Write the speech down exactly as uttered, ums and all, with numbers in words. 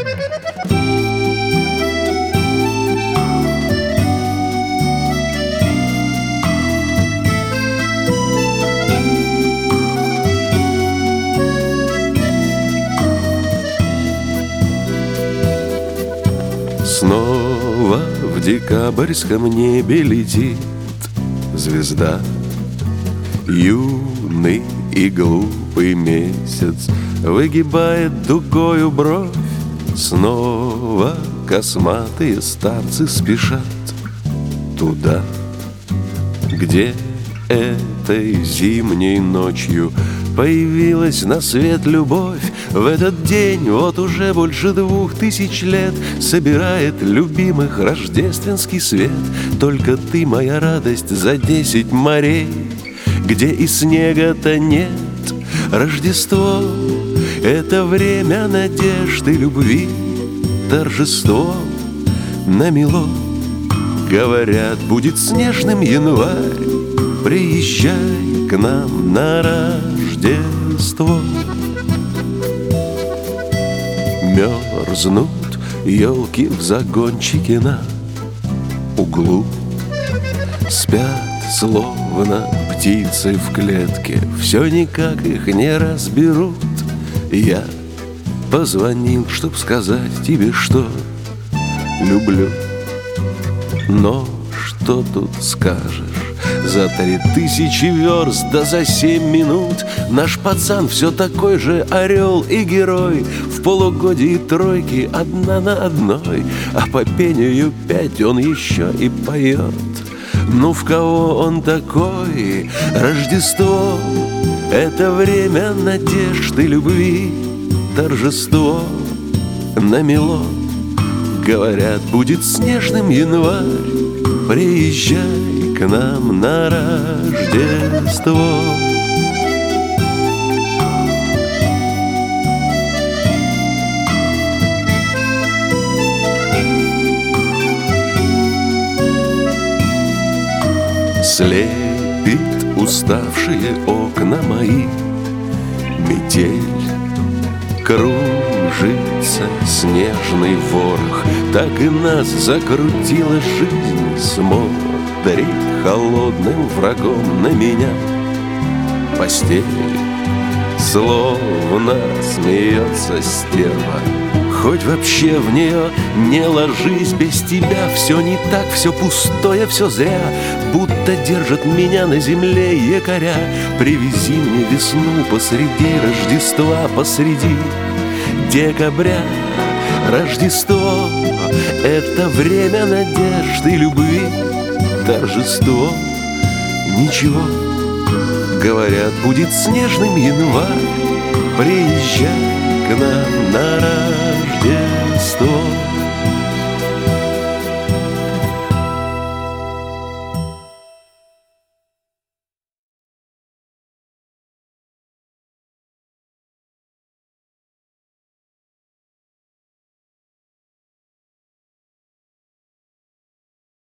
Снова в декабрьском небе летит звезда. Юный и глупый месяц выгибает дугою бровь. Снова косматые старцы спешат туда, где этой зимней ночью появилась на свет любовь. В этот день вот уже больше двух тысяч лет собирает любимых рождественский свет. Только ты, моя радость, за десять морей, где и снега-то нет. Рождество — это время надежды, любви, торжество намело. Говорят, будет снежным январь, приезжай к нам на Рождество. Мерзнут елки в загончике на углу, спят словно птицы в клетке, все никак их не разберут. Я позвонил, чтоб сказать тебе, что люблю. Но что тут скажешь? За три тысячи верст, да за семь минут наш пацан все такой же орел и герой. В полугодии тройки одна на одной, а по пению пять он еще и поет. Ну в кого он такой? Рождество — это время надежды, любви, торжество намело. Говорят, будет снежным январь, приезжай к нам на Рождество. Слепит уставшие окна мои метель, кружится снежный ворох, так и нас закрутила жизнь. Смотрит холодным врагом на меня постель, словно смеется стерва. Хоть вообще в нее не ложись, без тебя все не так, все пустое, все зря. Будто держит меня на земле якоря. Привези мне весну посреди Рождества, посреди декабря. Рождество — это время надежды, любви, торжество. Ничего, говорят, будет снежным январь, приезжай к нам на Рождество.